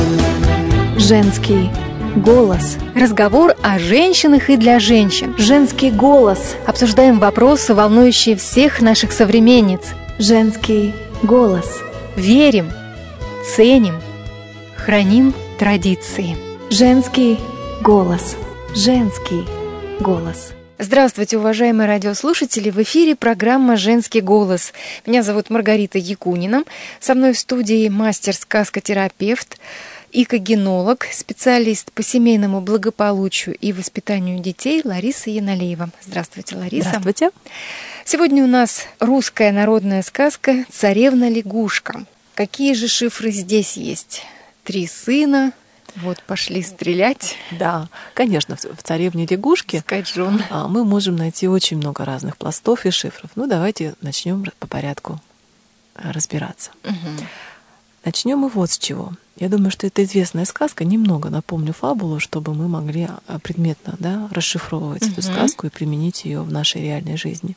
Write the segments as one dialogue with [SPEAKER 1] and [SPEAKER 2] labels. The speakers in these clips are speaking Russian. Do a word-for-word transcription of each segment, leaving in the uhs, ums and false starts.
[SPEAKER 1] Женский голос.
[SPEAKER 2] Разговор о женщинах и для женщин.
[SPEAKER 1] Женский голос.
[SPEAKER 2] Обсуждаем вопросы, волнующие всех наших современниц.
[SPEAKER 1] Женский голос.
[SPEAKER 2] Верим, ценим, храним традиции.
[SPEAKER 1] Женский голос. Женский голос.
[SPEAKER 2] Здравствуйте, уважаемые радиослушатели! В эфире программа «Женский голос». Меня зовут Маргарита Якунина. Со мной в студии мастер-сказкотерапевт, экогенолог, специалист по семейному благополучию и воспитанию детей Лариса Яналеева. Здравствуйте, Лариса.
[SPEAKER 1] Здравствуйте.
[SPEAKER 2] Сегодня у нас русская народная сказка «Царевна-лягушка». Какие же шифры здесь есть? Три сына. Вот пошли стрелять.
[SPEAKER 3] Да, конечно, в «Царевне-лягушке» мы можем найти очень много разных пластов и шифров. Ну, давайте начнем по порядку разбираться.
[SPEAKER 2] Угу.
[SPEAKER 3] Начнем мы вот с чего. Я думаю, что это известная сказка. Немного напомню фабулу, чтобы мы могли предметно, да, расшифровывать угу. эту сказку и применить ее в нашей реальной жизни.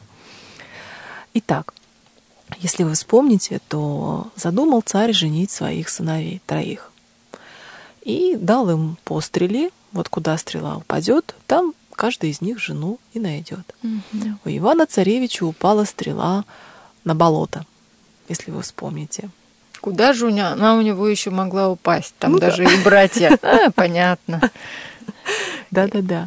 [SPEAKER 3] Итак, если вы вспомните, то задумал царь женить своих сыновей, троих. И дал им по стреле, вот куда стрела упадет, там каждый из них жену и найдет.
[SPEAKER 2] Угу.
[SPEAKER 3] У Ивана-царевича упала стрела на болото, если вы вспомните.
[SPEAKER 2] Куда же она у него еще могла упасть? Там
[SPEAKER 3] ну,
[SPEAKER 2] даже
[SPEAKER 3] да.
[SPEAKER 2] и братья. А, понятно.
[SPEAKER 3] Да-да-да.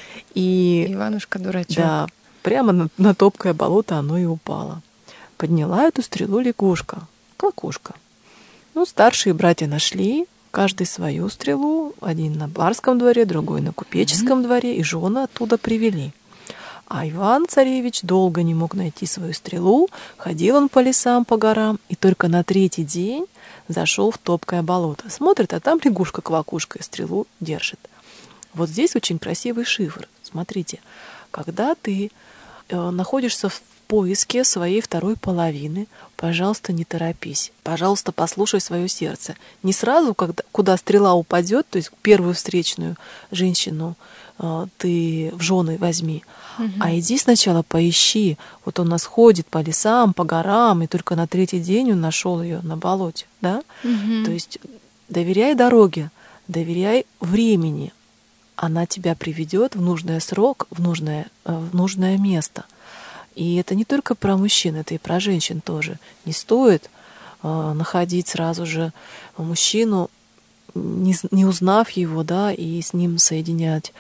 [SPEAKER 3] И
[SPEAKER 2] Иванушка дурачок.
[SPEAKER 3] Да, прямо на, на топкое болото оно и упало. Подняла эту стрелу лягушка, клокушка. Ну, старшие братья нашли каждый свою стрелу, один на барском дворе, другой на купеческом mm-hmm. дворе, и жены оттуда привели. А Иван-царевич долго не мог найти свою стрелу, ходил он по лесам, по горам, и только на третий день зашел в топкое болото. Смотрит, а там лягушка-квакушка стрелу держит. Вот здесь очень красивый шифр. Смотрите, когда ты э, находишься в поиске своей второй половины, пожалуйста, не торопись. Пожалуйста, послушай свое сердце. Не сразу, когда, куда стрела упадет, то есть первую встречную женщину э, ты в жены возьми, угу. а иди сначала поищи. Вот он у нас ходит по лесам, по горам, и только на третий день он нашел ее на болоте. Да?
[SPEAKER 2] Угу.
[SPEAKER 3] То есть доверяй дороге, доверяй времени. Она тебя приведет в нужный срок, в нужное, в нужное место. И это не только про мужчин, это и про женщин тоже. Не стоит э, находить сразу же мужчину, не, не узнав его, да, и с ним соединять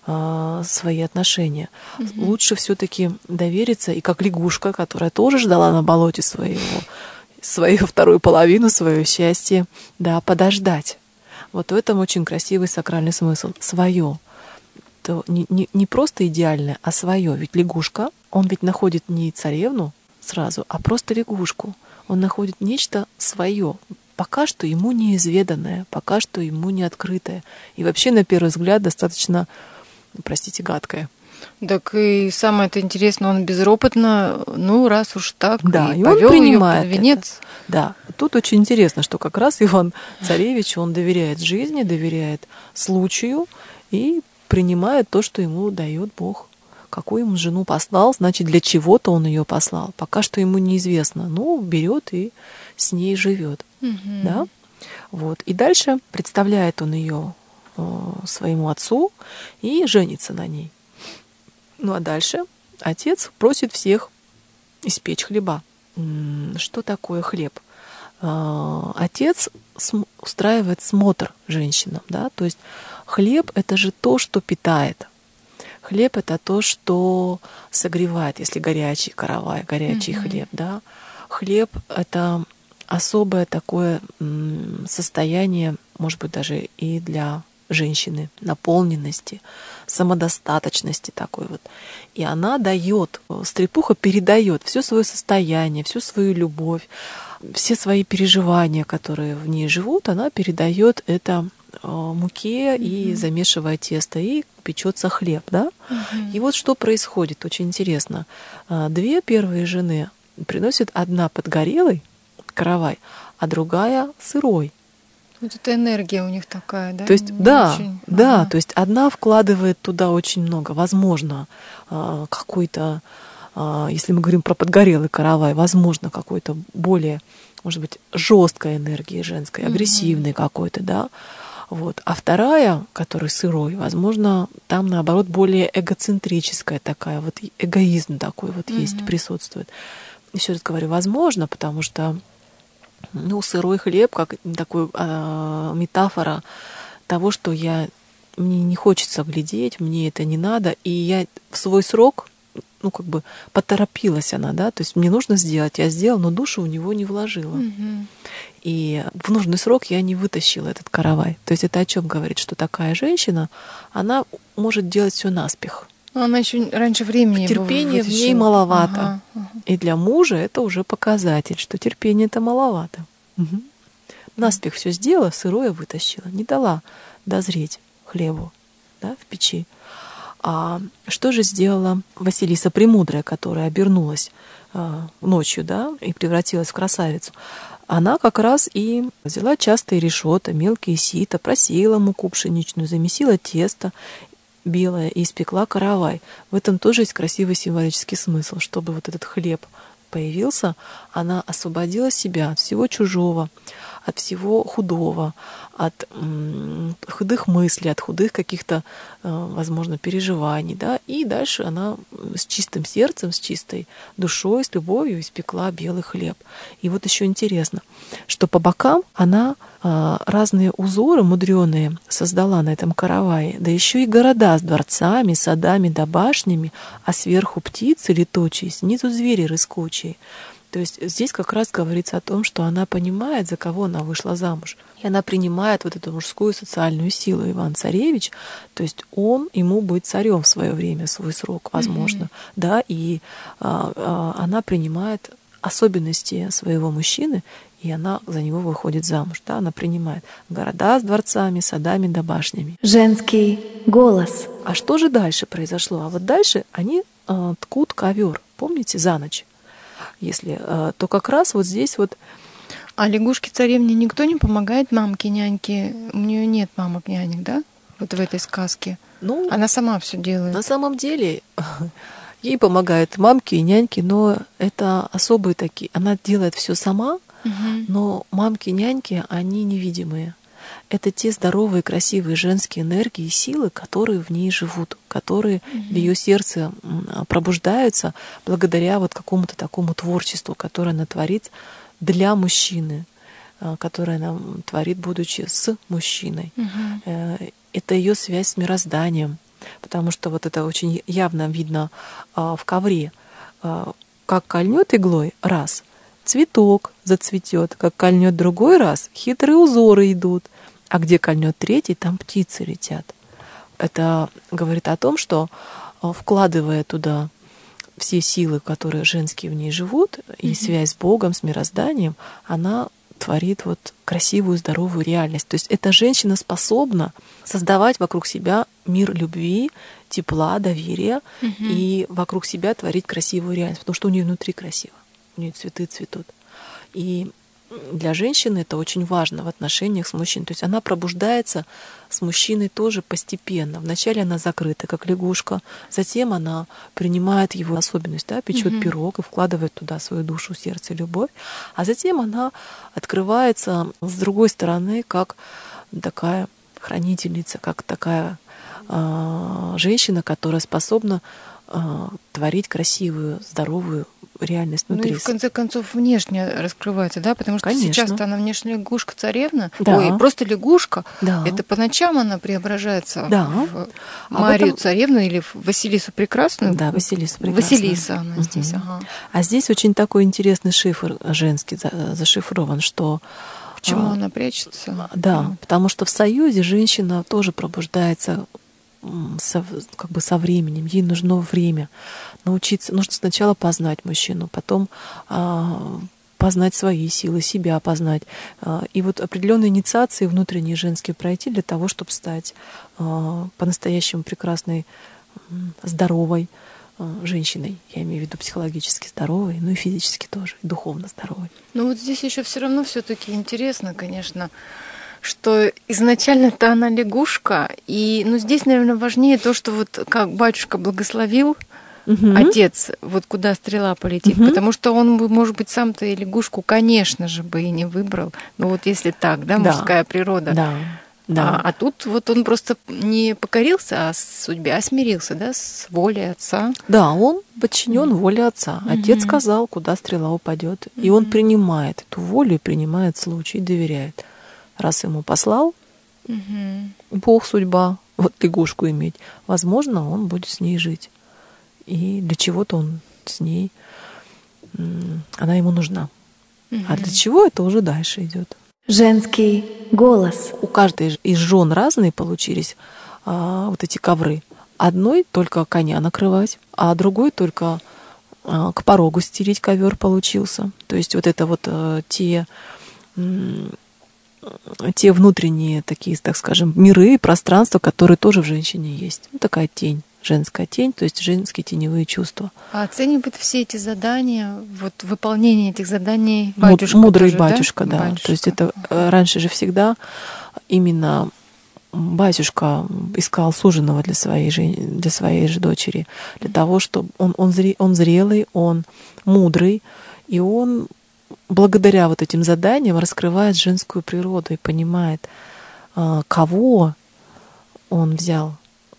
[SPEAKER 3] э, свои отношения. Mm-hmm. Лучше все-таки довериться, и как лягушка, которая тоже ждала на болоте своего, свою вторую половину, свое счастье, да, подождать. Вот в этом очень красивый сакральный смысл. Свое. То не, не, не просто идеальное, а свое. Ведь лягушка, он ведь находит не царевну сразу, а просто лягушку. Он находит нечто свое, пока что ему неизведанное, пока что ему не открытое. И вообще, на первый взгляд, достаточно, простите, гадкое.
[SPEAKER 2] Так и самое-то интересное, он безропотно, ну, раз уж так,
[SPEAKER 3] да,
[SPEAKER 2] и,
[SPEAKER 3] и
[SPEAKER 2] повел
[SPEAKER 3] он принимает
[SPEAKER 2] ее под венец.
[SPEAKER 3] Это. Да, тут очень интересно, что как раз Иван-царевич, он доверяет жизни, доверяет случаю и принимает то, что ему дает Бог. Какую ему жену послал, значит, для чего-то он ее послал. Пока что ему неизвестно. Ну, берет и с ней живет.
[SPEAKER 2] Угу.
[SPEAKER 3] Да? Вот. И дальше представляет он ее э, своему отцу и женится на ней. Ну а дальше отец просит всех испечь хлеба. Что такое хлеб? Отец устраивает смотр женщинам, да, то есть хлеб — это же то, что питает. Хлеб — это то, что согревает, если горячий каравай, горячий mm-hmm. хлеб, да. Хлеб — это особое такое состояние, может быть, даже и для женщины, наполненности, самодостаточности такой вот. И она дает, стрепуха передает все свое состояние, всю свою любовь, все свои переживания, которые в ней живут, она передает это муке mm-hmm. и замешивая тесто, и печется хлеб, да? Mm-hmm. И вот что происходит, очень интересно. Две первые жены приносят одна подгорелый каравай, а другая сырой.
[SPEAKER 2] Вот эта энергия у них такая, да?
[SPEAKER 3] То есть, да,
[SPEAKER 2] очень...
[SPEAKER 3] да,
[SPEAKER 2] ага.
[SPEAKER 3] то есть одна вкладывает туда очень много, возможно, какой-то, если мы говорим про подгорелый каравай, возможно, какой-то более может быть, жесткой энергии женской, агрессивной mm-hmm. какой-то, да. Вот. А вторая, которая сырой, возможно, там, наоборот, более эгоцентрическая такая, вот эгоизм такой вот mm-hmm. есть, присутствует. Еще раз говорю, возможно, потому что, ну, сырой хлеб, как такой э, метафора того, что я, мне не хочется глядеть, мне это не надо, и я в свой срок, ну, как бы поторопилась она, да, то есть мне нужно сделать, я сделала, но душу в него не вложила. Mm-hmm. И в нужный срок я не вытащила этот каравай. То есть это о чем говорит, что такая женщина, она может делать все наспех.
[SPEAKER 2] Но она еще раньше времени
[SPEAKER 3] терпения в ней маловато. Ага, ага. И для мужа это уже показатель, что терпения это маловато. Угу. Наспех все сделала, сырое вытащила, не дала дозреть хлебу, да, в печи. А что же сделала Василиса Премудрая, которая обернулась э, ночью, да, и превратилась в красавицу? Она как раз и взяла частые решета, мелкие сито, просеяла муку пшеничную, замесила тесто белое и испекла каравай. В этом тоже есть красивый символический смысл. Чтобы вот этот хлеб появился, она освободила себя от всего чужого, от всего худого, от м, худых мыслей, от худых каких-то, э, возможно, переживаний, да, и дальше она с чистым сердцем, с чистой душой, с любовью испекла белый хлеб. И вот еще интересно, что по бокам она э, разные узоры мудреные создала на этом каравае, да еще и города с дворцами, садами да башнями, а сверху птицы летучие, снизу звери рыскучие. То есть здесь как раз говорится о том, что она понимает, за кого она вышла замуж. И она принимает вот эту мужскую социальную силу. Иван-царевич, то есть он, ему будет царем в свое время, свой срок, возможно. Mm-hmm. Да, и а, а, она принимает особенности своего мужчины, и она за него выходит замуж. Да, она принимает города с дворцами, садами да башнями.
[SPEAKER 1] Женский голос.
[SPEAKER 3] А что же дальше произошло? А вот дальше они а, ткут ковер, помните, за ночь. Если, то как раз вот здесь вот...
[SPEAKER 2] А лягушке-царевне никто не помогает, мамке, няньке? У нее нет мамок-нянек, да? Вот в этой сказке. Ну, она сама все делает.
[SPEAKER 3] На самом деле ей помогают мамки и няньки, но это особые такие. Она делает все сама, угу. но мамки и няньки, они невидимые. Это те здоровые, красивые женские энергии и силы, которые в ней живут, которые mm-hmm. в ее сердце пробуждаются благодаря вот какому-то такому творчеству, которое она творит для мужчины, которое она творит, будучи с мужчиной. Mm-hmm. Это ее связь с мирозданием, потому что вот это очень явно видно в ковре. Как кольнет иглой — раз, цветок зацветет, как кольнет другой раз, хитрые узоры идут. А где кольнет третий, там птицы летят. Это говорит о том, что, вкладывая туда все силы, которые женские в ней живут, mm-hmm. и связь с Богом, с мирозданием, она творит вот красивую, здоровую реальность. То есть эта женщина способна создавать вокруг себя мир любви, тепла, доверия, mm-hmm. и вокруг себя творить красивую реальность, потому что у нее внутри красиво, у нее цветы цветут. И для женщины это очень важно в отношениях с мужчиной. То есть она пробуждается с мужчиной тоже постепенно. Вначале она закрыта, как лягушка, затем она принимает его особенность, да, печет mm-hmm. пирог и вкладывает туда свою душу, сердце, любовь, а затем она открывается с другой стороны, как такая хранительница, как такая э, женщина, которая способна э, творить красивую, здоровую реальность внутри.
[SPEAKER 2] Ну и в конце концов внешне раскрывается, да, потому что
[SPEAKER 3] Конечно.
[SPEAKER 2] Сейчас-то она внешне лягушка-царевна,
[SPEAKER 3] да.
[SPEAKER 2] ой, просто лягушка,
[SPEAKER 3] да.
[SPEAKER 2] это по ночам она преображается
[SPEAKER 3] да.
[SPEAKER 2] в Марию этом... царевну или в Василису Прекрасную.
[SPEAKER 3] Да, Василису Прекрасную.
[SPEAKER 2] Василиса она угу. здесь, ага.
[SPEAKER 3] А здесь очень такой интересный шифр женский зашифрован, что...
[SPEAKER 2] Почему а, она прячется?
[SPEAKER 3] Да, mm. потому что в союзе женщина тоже пробуждается со, как бы со временем, ей нужно время научиться, нужно сначала познать мужчину, потом а, познать свои силы, себя познать. А, и вот определенные инициации внутренние женские пройти для того, чтобы стать а, по-настоящему прекрасной, здоровой а, женщиной. Я имею в виду психологически здоровой, ну и физически тоже, и духовно здоровой.
[SPEAKER 2] Ну вот здесь еще все равно все-таки интересно, конечно, что изначально-то она лягушка, и, ну, здесь, наверное, важнее то, что вот как батюшка благословил угу. отец, вот куда стрела полетит, угу. потому что он бы, может быть, сам-то и лягушку, конечно же, бы и не выбрал. Ну вот если так, да,
[SPEAKER 3] да.
[SPEAKER 2] мужская природа.
[SPEAKER 3] Да. Да.
[SPEAKER 2] А, а тут вот он просто не покорился, а судьбе, а смирился, да, с волей отца.
[SPEAKER 3] Да, он подчинен воле отца. Отец
[SPEAKER 2] угу.
[SPEAKER 3] сказал, куда стрела упадет, угу. и он принимает эту волю, и принимает случай, и доверяет. Раз ему послал
[SPEAKER 2] угу.
[SPEAKER 3] Бог, судьба, вот лягушку иметь, возможно, он будет с ней жить. И для чего-то он с ней, она ему нужна. Угу. А для чего, это уже дальше идет.
[SPEAKER 1] Женский голос.
[SPEAKER 3] У каждой из жен разные получились а, вот эти ковры. Одной только коня накрывать, а другой только а, к порогу стелить ковер получился. То есть вот это вот а, те, м, те внутренние такие, так скажем, миры, пространства, которые тоже в женщине есть. Ну, такая тень, женская тень, то есть женские теневые чувства.
[SPEAKER 2] А оценивает все эти задания, вот выполнение этих заданий батюшка
[SPEAKER 3] Мудрый
[SPEAKER 2] тоже,
[SPEAKER 3] батюшка, да?
[SPEAKER 2] да.
[SPEAKER 3] Батюшка. То есть это раньше же всегда именно батюшка искал суженого для своей же, для своей же дочери, для того, чтобы он, он, зре, он зрелый, он мудрый, и он благодаря вот этим заданиям раскрывает женскую природу и понимает, кого он взял,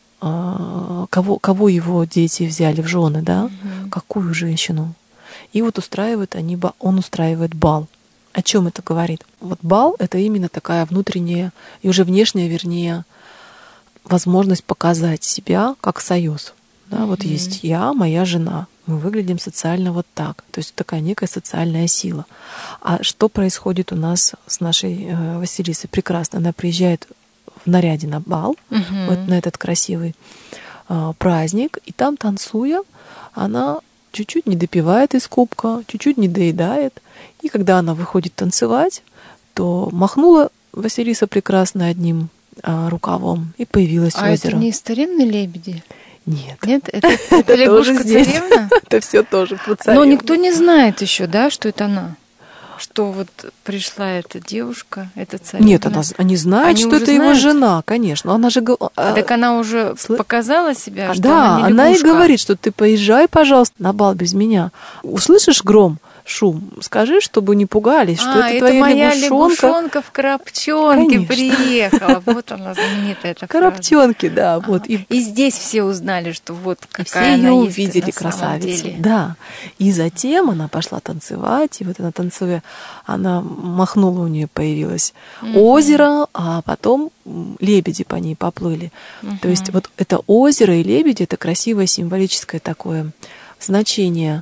[SPEAKER 3] кого, кого его дети взяли в жены, да, угу. какую женщину. И вот устраивают они, он устраивает бал. О чем это говорит? Вот бал — это именно такая внутренняя и уже внешняя, вернее, возможность показать себя как союз. Да, mm-hmm. Вот есть я, моя жена. Мы выглядим социально вот так. То есть такая некая социальная сила. А что происходит у нас с нашей э, Василисой? Прекрасно. Она приезжает в наряде на бал, mm-hmm. вот на этот красивый э, праздник, и там, танцуя, она чуть-чуть не допивает из кубка, чуть-чуть не доедает. И когда она выходит танцевать, то махнула Василиса прекрасно одним а, рукавом, и появилось
[SPEAKER 2] а
[SPEAKER 3] озеро.
[SPEAKER 2] А это не старинные лебеди?
[SPEAKER 3] Нет.
[SPEAKER 2] Нет, это, это лягушка-царевна?
[SPEAKER 3] Это все тоже про царевну.
[SPEAKER 2] Но никто не знает еще, да, что это она? Что вот пришла эта девушка, эта царевна?
[SPEAKER 3] Нет, она, они знают,
[SPEAKER 2] они
[SPEAKER 3] что это
[SPEAKER 2] знают?
[SPEAKER 3] его жена, конечно. Она же...
[SPEAKER 2] А, так она уже Сл... показала себя,
[SPEAKER 3] а,
[SPEAKER 2] что
[SPEAKER 3] да,
[SPEAKER 2] она не
[SPEAKER 3] она
[SPEAKER 2] лягушка.
[SPEAKER 3] и говорит, что ты поезжай, пожалуйста, на бал без меня. Услышишь гром, шум, скажи, чтобы не пугались, что
[SPEAKER 2] а,
[SPEAKER 3] это твоя
[SPEAKER 2] моя
[SPEAKER 3] лягушонка.
[SPEAKER 2] лягушонка в коробчонке приехала. Вот она, знаменитая эта фраза.
[SPEAKER 3] Коробчонки, да.
[SPEAKER 2] Ага.
[SPEAKER 3] Вот. И...
[SPEAKER 2] и здесь все узнали, что вот какая
[SPEAKER 3] все
[SPEAKER 2] она
[SPEAKER 3] ее
[SPEAKER 2] есть
[SPEAKER 3] увидели,
[SPEAKER 2] на
[SPEAKER 3] красавицу.
[SPEAKER 2] деле.
[SPEAKER 3] Да. И затем она пошла танцевать, и вот она танцуя, она махнула, у нее появилось mm-hmm. озеро, а потом лебеди по ней поплыли. Mm-hmm. То есть вот это озеро и лебеди — это красивое символическое такое значение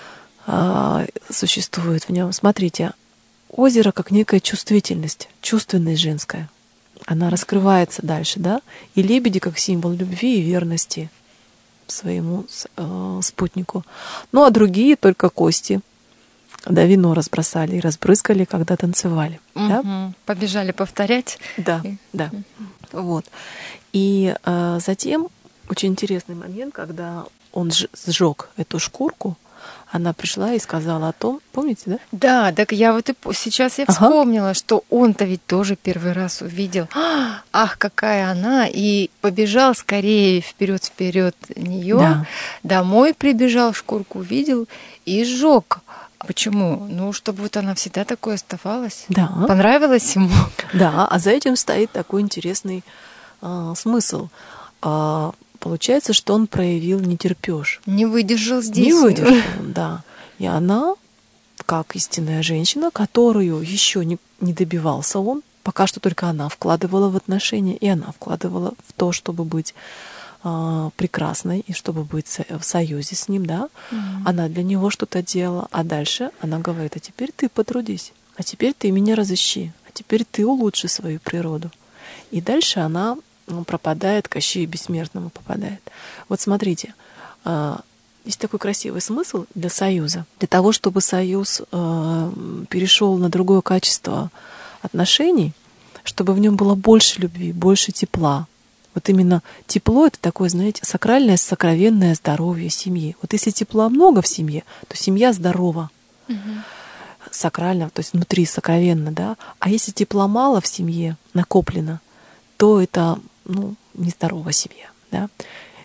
[SPEAKER 3] существует в нем. Смотрите, озеро как некая чувствительность, чувственность женская. Она раскрывается дальше, да? И лебеди как символ любви и верности своему э, спутнику. Ну, а другие только кости. Да, вино разбросали и разбрызгали, когда танцевали.
[SPEAKER 2] Угу.
[SPEAKER 3] Да?
[SPEAKER 2] Побежали повторять.
[SPEAKER 3] Да, да. Угу. Вот. И э, затем очень интересный момент, когда он сжег эту шкурку, она пришла и сказала о том, помните, да?
[SPEAKER 2] Да, так я вот и сейчас я вспомнила, ага. что он-то ведь тоже первый раз увидел. Ах, какая она! И побежал скорее вперед вперед нее. Да. Домой прибежал, шкурку увидел и сжег. Почему? Ну, чтобы вот она всегда такой оставалась.
[SPEAKER 3] Да.
[SPEAKER 2] Понравилось ему.
[SPEAKER 3] Да, а за этим стоит такой интересный а, смысл. А, Получается, что он проявил нетерпеж.
[SPEAKER 2] Не выдержал здесь.
[SPEAKER 3] Не выдержал, да. И она, как истинная женщина, которую еще не, не добивался он, пока что только она вкладывала в отношения, и она вкладывала в то, чтобы быть э, прекрасной, и чтобы быть в союзе с ним, да. Mm-hmm. Она для него что-то делала, а дальше она говорит: а теперь ты потрудись, а теперь ты меня разыщи, а теперь ты улучши свою природу. И дальше она пропадает, Кощею Бессмертному попадает. Вот смотрите, есть такой красивый смысл для союза. Для того, чтобы союз перешел на другое качество отношений, чтобы в нем было больше любви, больше тепла. Вот именно тепло — это такое, знаете, сакральное, сокровенное здоровье семьи. Вот если тепла много в семье, то семья здорова. Угу. Сакрально, то есть внутри сокровенно, да. А если тепла мало в семье, накоплено, то это, ну, нездоровая семья, да.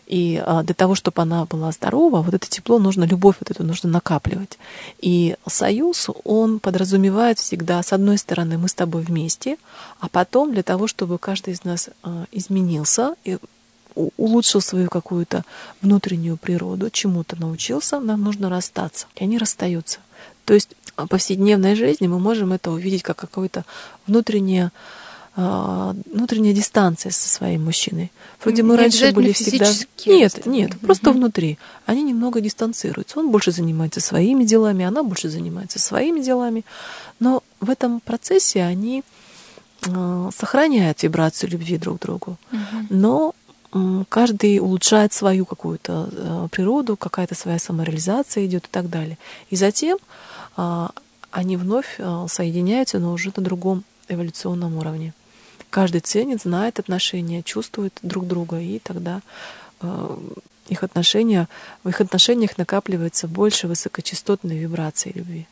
[SPEAKER 3] И а, для того, чтобы она была здорова, вот это тепло нужно, любовь вот эту нужно накапливать. И союз, он подразумевает всегда, с одной стороны, мы с тобой вместе, а потом для того, чтобы каждый из нас а, изменился и улучшил свою какую-то внутреннюю природу, чему-то научился, нам нужно расстаться. И они расстаются. То есть в повседневной жизни мы можем это увидеть как какое-то внутреннее внутренняя дистанция со своим мужчиной. Вроде мы
[SPEAKER 2] не
[SPEAKER 3] раньше были всегда... Нет, нет,
[SPEAKER 2] угу.
[SPEAKER 3] просто внутри. Они немного дистанцируются. Он больше занимается своими делами, она больше занимается своими делами. Но в этом процессе они э, сохраняют вибрацию любви друг к другу.
[SPEAKER 2] Угу.
[SPEAKER 3] Но э, каждый улучшает свою какую-то э, природу, какая-то своя самореализация идет и так далее. И затем э, они вновь э, соединяются, но уже на другом эволюционном уровне. Каждый ценит, знает отношения, чувствует друг друга, и тогда э, их отношения, в их отношениях накапливается больше высокочастотной вибрации любви.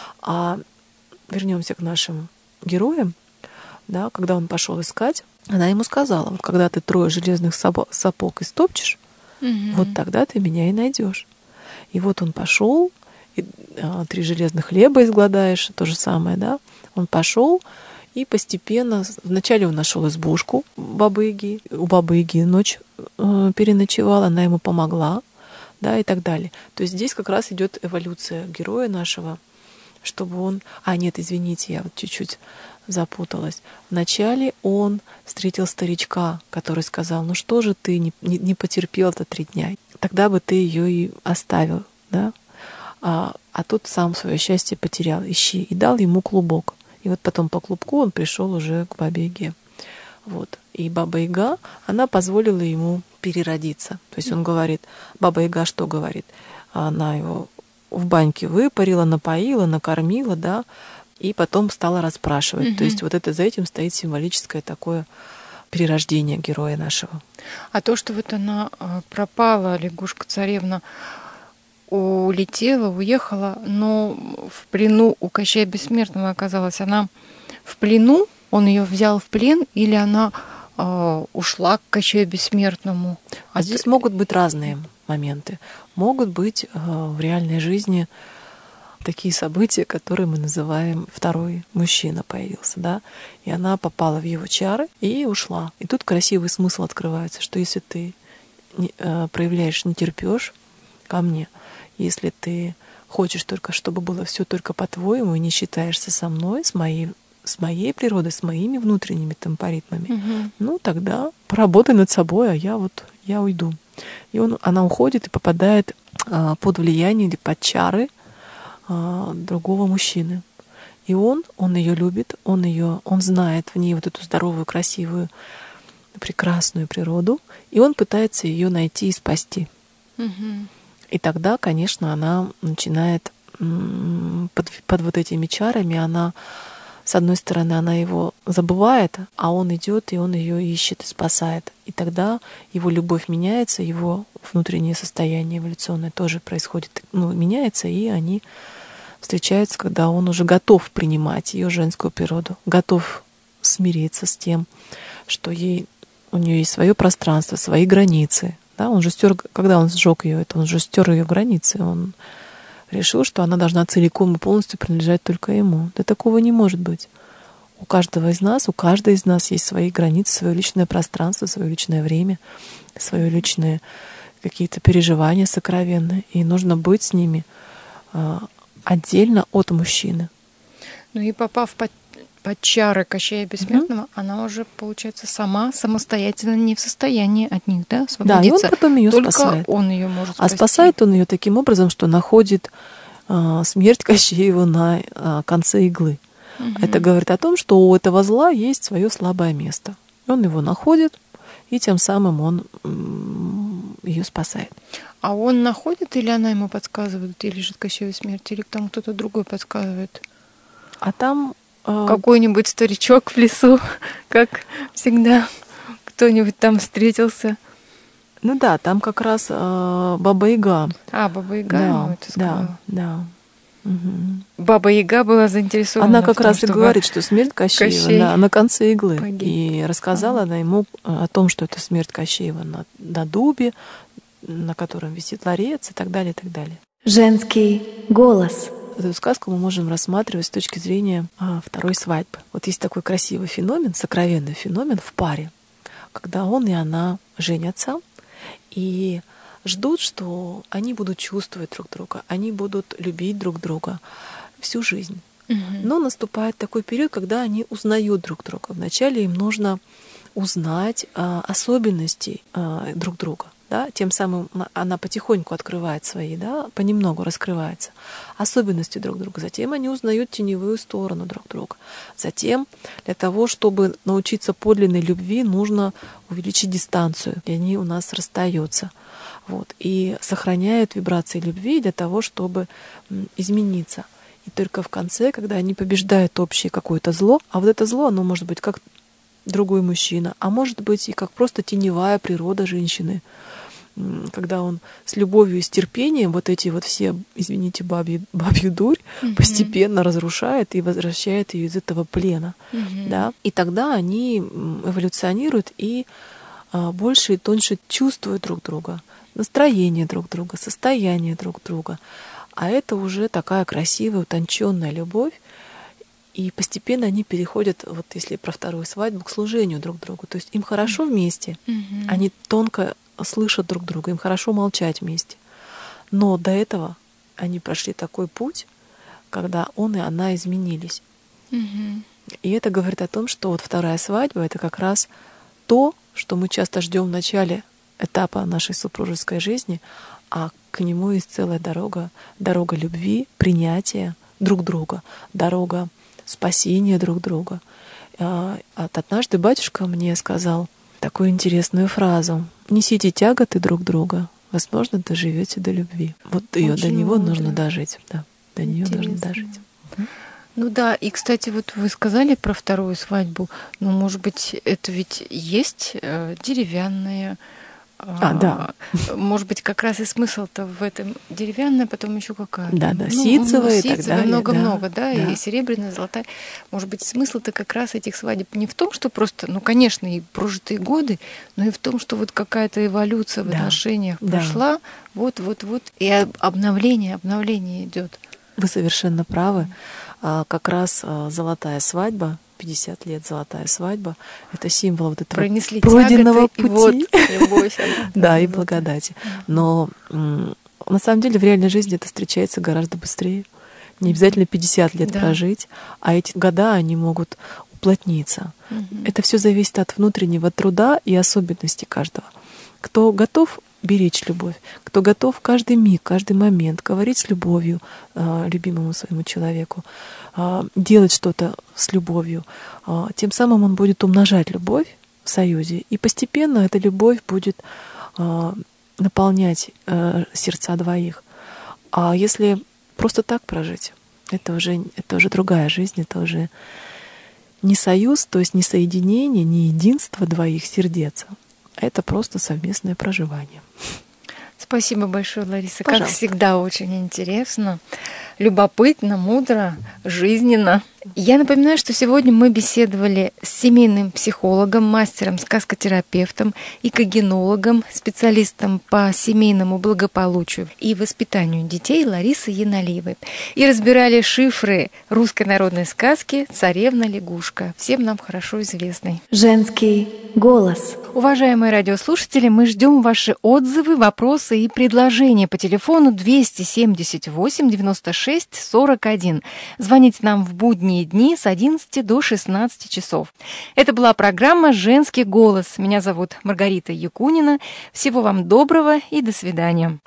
[SPEAKER 3] А вернемся к нашим героям, да, когда он пошел искать, она ему сказала: вот когда ты трое железных сапог истопчешь, mm-hmm. вот тогда ты меня и найдешь. И вот он пошел, и, а, три железных хлеба изгладаешь, то же самое, да. Он пошел. И постепенно, вначале он нашел избушку Бабы-Яги, у Бабы-Яги ночь э, переночевал, она ему помогла, да, и так далее. То есть здесь как раз идет эволюция героя нашего, чтобы он... А, нет, извините, я вот чуть-чуть запуталась. Вначале он встретил старичка, который сказал: ну что же ты не, не, не потерпел-то три дня? Тогда бы ты ее и оставил, да? А, а тут сам свое счастье потерял, ищи. И дал ему клубок. И вот потом по клубку он пришел уже к Бабе-Яге. Вот. И Баба-Яга, она позволила ему переродиться. То есть он говорит, Баба-Яга что говорит? Она его в баньке выпарила, напоила, накормила, да, и потом стала расспрашивать. Mm-hmm. То есть вот это за этим стоит символическое такое перерождение героя нашего.
[SPEAKER 2] А то, что вот она пропала, лягушка-царевна, улетела, уехала, но в плену у Кощея Бессмертного оказалась. Она в плену, он ее взял в плен, или она э, ушла к Кощею Бессмертному?
[SPEAKER 3] А От... здесь могут быть разные моменты. Могут быть э, в реальной жизни такие события, которые мы называем второй мужчина появился, да, и она попала в его чары и ушла. И тут красивый смысл открывается, что если ты не, э, проявляешь нетерпёж ко мне, если ты хочешь только, чтобы было все только по-твоему, и не считаешься со мной, с моей, с моей природой, с моими внутренними темпоритмами, угу. ну тогда поработай над собой, а я вот я уйду. И он, она уходит и попадает а, под влияние или под чары а, другого мужчины. И он, он ее любит, он ее, он знает в ней вот эту здоровую, красивую, прекрасную природу, и он пытается ее найти и спасти. Угу. И тогда, конечно, она начинает под, под вот этими чарами, она, с одной стороны, она его забывает, а он идет, и он ее ищет и спасает. И тогда его любовь меняется, его внутреннее состояние эволюционное тоже происходит, ну, меняется, и они встречаются, когда он уже готов принимать ее женскую природу, готов смириться с тем, что ей, у нее есть свое пространство, свои границы. Да, он же стер, когда он сжег ее, это он же стер ее границы. Он решил, что она должна целиком и полностью принадлежать только ему. Да такого не может быть. У каждого из нас, у каждой из нас есть свои границы, свое личное пространство, свое личное время, свои личные какие-то переживания сокровенные. И нужно быть с ними э, отдельно от мужчины.
[SPEAKER 2] Ну и попав под под чары Кощея Бессмертного, mm-hmm. она уже, получается, сама самостоятельно не в состоянии от них, да, освободиться.
[SPEAKER 3] Да, и он потом ее
[SPEAKER 2] Только
[SPEAKER 3] спасает.
[SPEAKER 2] Он ее может спасти.
[SPEAKER 3] А спасает он ее таким образом, что находит э, смерть Кощеева на э, конце иглы. Mm-hmm. Это говорит о том, что у этого зла есть свое слабое место. Он его находит, и тем самым он э, ее спасает.
[SPEAKER 2] А он находит, или она ему подсказывает, где лежит Кощеева смерть, или там кто-то другой подсказывает?
[SPEAKER 3] А там
[SPEAKER 2] какой-нибудь старичок в лесу, как всегда, кто-нибудь там встретился.
[SPEAKER 3] Ну да, там как раз э, Баба-Яга.
[SPEAKER 2] А, Баба-Яга
[SPEAKER 3] да,
[SPEAKER 2] ему это сказала.
[SPEAKER 3] Да, да. Угу.
[SPEAKER 2] Баба Яга была заинтересована.
[SPEAKER 3] Она как
[SPEAKER 2] в том,
[SPEAKER 3] раз и
[SPEAKER 2] чтобы
[SPEAKER 3] говорит, что смерть Кощеева
[SPEAKER 2] Кощей
[SPEAKER 3] на, на конце иглы.
[SPEAKER 2] погиб.
[SPEAKER 3] И рассказала
[SPEAKER 2] Ага.
[SPEAKER 3] она ему о том, что это смерть Кощеева на, на дубе, на котором висит ларец и так далее, и так далее.
[SPEAKER 1] Женский голос.
[SPEAKER 3] Эту сказку мы можем рассматривать с точки зрения а, второй свадьбы. Вот есть такой красивый феномен, сокровенный феномен в паре, когда он и она женятся и ждут, что они будут чувствовать друг друга, они будут любить друг друга всю жизнь.
[SPEAKER 2] Угу.
[SPEAKER 3] Но наступает такой период, когда они узнают друг друга. Вначале им нужно узнать а, особенности а, друг друга. Да? Тем самым она потихоньку открывает свои, да? Понемногу раскрывается особенности друг друга. Затем они узнают теневую сторону друг друга. Затем для того, чтобы научиться подлинной любви, нужно увеличить дистанцию, и они у нас расстаются. Вот, и сохраняют вибрации любви для того, чтобы измениться. И только в конце, когда они побеждают общее какое-то зло, а вот это зло, оно может быть как другой мужчина, а может быть и как просто теневая природа женщины, когда он с любовью и с терпением вот эти вот все, извините, бабью, бабью дурь mm-hmm. постепенно разрушает и возвращает ее из этого плена. Mm-hmm. Да? И тогда они эволюционируют и а, больше и тоньше чувствуют друг друга, настроение друг друга, состояние друг друга. А это уже такая красивая, утонченная любовь. И постепенно они переходят, вот если про вторую свадьбу, к служению друг другу. То есть им хорошо вместе, mm-hmm. они тонко слышат друг друга, им хорошо молчать вместе. Но до этого они прошли такой путь, когда он и она изменились. Mm-hmm. И это говорит о том, что вот вторая свадьба — это как раз то, что мы часто ждем в начале этапа нашей супружеской жизни, а к нему есть целая дорога, дорога любви, принятия друг друга, дорога спасения друг друга. А однажды батюшка мне сказал такую интересную фразу: «Несите тяготы друг друга, возможно, доживете до любви». Вот ее до него мудро. Нужно дожить, да, до нее нужно дожить.
[SPEAKER 2] Ну да, и, кстати, вот вы сказали про вторую свадьбу, ну, может быть, это ведь есть э, деревянная.
[SPEAKER 3] А, да.
[SPEAKER 2] Может быть, как раз и смысл-то в этом деревянная, потом еще какая-то.
[SPEAKER 3] Да, да,
[SPEAKER 2] ну,
[SPEAKER 3] ситцевая и так далее.
[SPEAKER 2] Много-много, да,
[SPEAKER 3] да,
[SPEAKER 2] и серебряная, золотая. Может быть, смысл-то как раз этих свадеб не в том, что просто, ну, конечно, и прожитые годы, но и в том, что вот какая-то эволюция в да. отношениях да. прошла, вот-вот-вот, и обновление, обновление идет.
[SPEAKER 3] Вы совершенно правы. Как раз золотая свадьба, пятьдесят лет золотая свадьба, это символ вот этого
[SPEAKER 2] Пронесли
[SPEAKER 3] пройденного пути.
[SPEAKER 2] И вот, любовь,
[SPEAKER 3] да, и благодати. Но на самом деле в реальной жизни это встречается гораздо быстрее. Не обязательно пятьдесят лет да. прожить, а эти года, они могут уплотниться. Угу. Это все зависит от внутреннего труда и особенностей каждого. Кто готов беречь любовь, кто готов каждый миг, каждый момент говорить с любовью э, любимому своему человеку, э, делать что-то с любовью, э, тем самым он будет умножать любовь в союзе, и постепенно эта любовь будет э, наполнять э, сердца двоих. А если просто так прожить, это уже, это уже другая жизнь, это уже не союз, то есть не соединение, не единство двоих сердец, а это просто совместное проживание.
[SPEAKER 2] Спасибо большое, Лариса.
[SPEAKER 3] Пожалуйста.
[SPEAKER 2] Как всегда, очень интересно, любопытно, мудро, жизненно. Я напоминаю, что сегодня мы беседовали с семейным психологом, мастером, сказкотерапевтом, икогенологом, специалистом по семейному благополучию и воспитанию детей Ларисой Яналиевой. И разбирали шифры русской народной сказки «Царевна-лягушка», всем нам хорошо известной.
[SPEAKER 1] Женский голос.
[SPEAKER 2] Уважаемые радиослушатели, мы ждем ваши отзывы, вопросы и предложения по телефону двести семьдесят восемь девяносто шесть сорок один. Звоните нам в будние дни с одиннадцати до шестнадцати часов. Это была программа «Женский голос». Меня зовут Маргарита Якунина. Всего вам доброго и до свидания.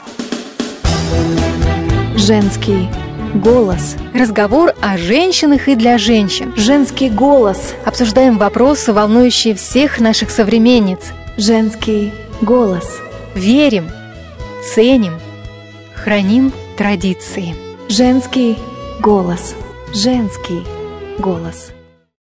[SPEAKER 1] Женский голос.
[SPEAKER 2] Разговор о женщинах и для женщин.
[SPEAKER 1] Женский голос.
[SPEAKER 2] Обсуждаем вопросы, волнующие всех наших современниц.
[SPEAKER 1] Женский голос.
[SPEAKER 2] Верим, ценим, храним традиции.
[SPEAKER 1] Женский голос. Женский голос.